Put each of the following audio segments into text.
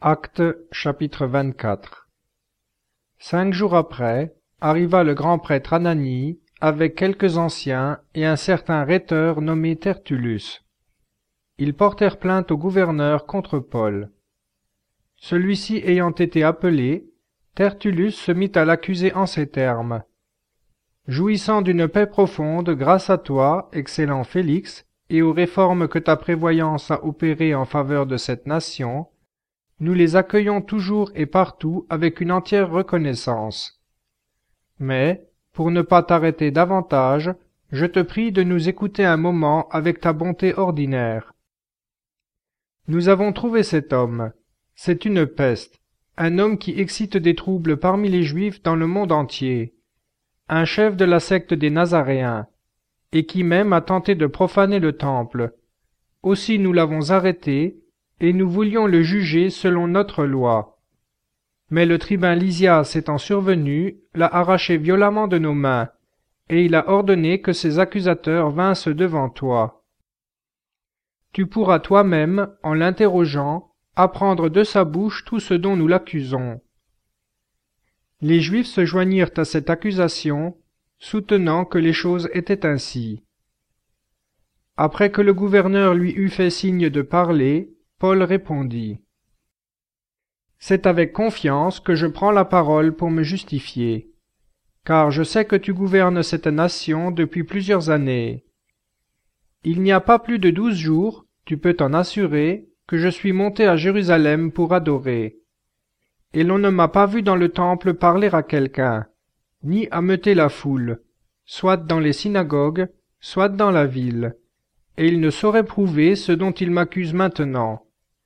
Actes chapitre 24. 5 jours après, arriva le grand prêtre Ananie, avec quelques anciens et un certain rhéteur nommé Tertullus. Ils portèrent plainte au gouverneur contre Paul. Celui-ci ayant été appelé, Tertullus se mit à l'accuser en ces termes. « Jouissant d'une paix profonde grâce à toi, excellent Félix, et aux réformes que ta prévoyance a opérées en faveur de cette nation, nous les accueillons toujours et partout avec une entière reconnaissance. Mais, pour ne pas t'arrêter davantage, je te prie de nous écouter un moment avec ta bonté ordinaire. Nous avons trouvé cet homme. C'est une peste, un homme qui excite des troubles parmi les Juifs dans le monde entier, un chef de la secte des Nazaréens, et qui même a tenté de profaner le temple. Aussi nous l'avons arrêté, et nous voulions le juger selon notre loi. Mais le tribun Lysias étant survenu, l'a arraché violemment de nos mains, et il a ordonné que ses accusateurs vinssent devant toi. Tu pourras toi-même, en l'interrogeant, apprendre de sa bouche tout ce dont nous l'accusons. » Les Juifs se joignirent à cette accusation, soutenant que les choses étaient ainsi. Après que le gouverneur lui eut fait signe de parler, Paul répondit. « C'est avec confiance que je prends la parole pour me justifier, car je sais que tu gouvernes cette nation depuis plusieurs années. Il n'y a pas plus de 12 jours, tu peux t'en assurer, que je suis monté à Jérusalem pour adorer. Et l'on ne m'a pas vu dans le temple parler à quelqu'un, ni ameuter la foule, soit dans les synagogues, soit dans la ville, et il ne saurait prouver ce dont il m'accuse maintenant.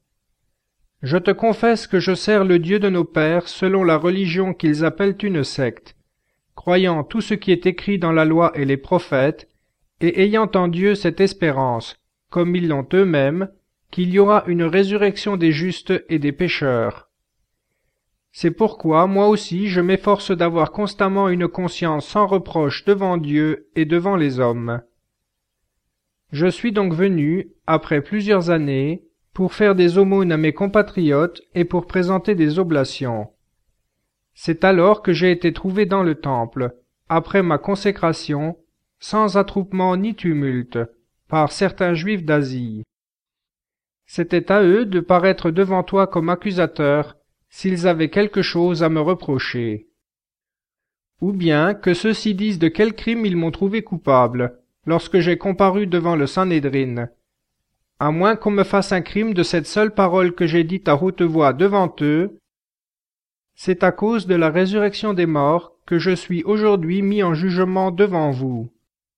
Je te confesse que je sers le Dieu de nos pères selon la religion qu'ils appellent une secte, croyant tout ce qui est écrit dans la loi et les prophètes, et ayant en Dieu cette espérance, comme ils l'ont eux-mêmes, qu'il y aura une résurrection des justes et des pécheurs. C'est pourquoi moi aussi je m'efforce d'avoir constamment une conscience sans reproche devant Dieu et devant les hommes. Je suis donc venu, après plusieurs années, pour faire des aumônes à mes compatriotes et pour présenter des oblations. C'est alors que j'ai été trouvé dans le temple, après ma consécration, sans attroupement ni tumulte, par certains Juifs d'Asie. C'était à eux de paraître devant toi comme accusateurs, s'ils avaient quelque chose à me reprocher. Ou bien que ceux-ci disent de quel crime ils m'ont trouvé coupable, lorsque j'ai comparu devant le Sanhédrin. À moins qu'on me fasse un crime de cette seule parole que j'ai dite à haute voix devant eux, c'est à cause de la résurrection des morts que je suis aujourd'hui mis en jugement devant vous. »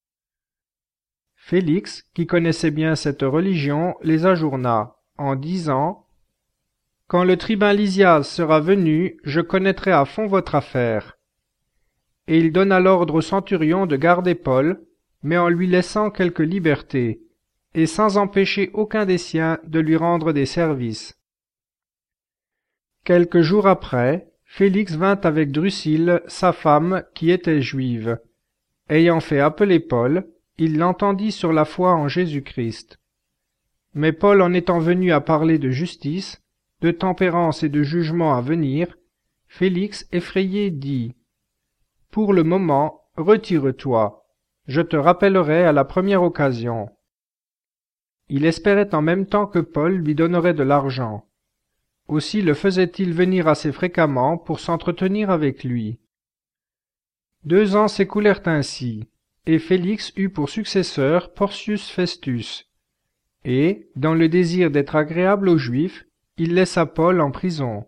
Félix, qui connaissait bien cette religion, les ajourna, en disant « Quand le tribun Lysias sera venu, je connaîtrai à fond votre affaire. » Et il donna l'ordre au centurion de garder Paul, mais en lui laissant quelque liberté, et sans empêcher aucun des siens de lui rendre des services. Quelques jours après, Félix vint avec Drusille, sa femme, qui était juive. Ayant fait appeler Paul, il l'entendit sur la foi en Jésus-Christ. Mais Paul en étant venu à parler de justice, de tempérance et de jugement à venir, Félix, effrayé, dit « Pour le moment, retire-toi, je te rappellerai à la première occasion. » Il espérait en même temps que Paul lui donnerait de l'argent. Aussi le faisait-il venir assez fréquemment pour s'entretenir avec lui. 2 ans s'écoulèrent ainsi, et Félix eut pour successeur Porcius Festus. Et, dans le désir d'être agréable aux Juifs, il laissa Paul en prison.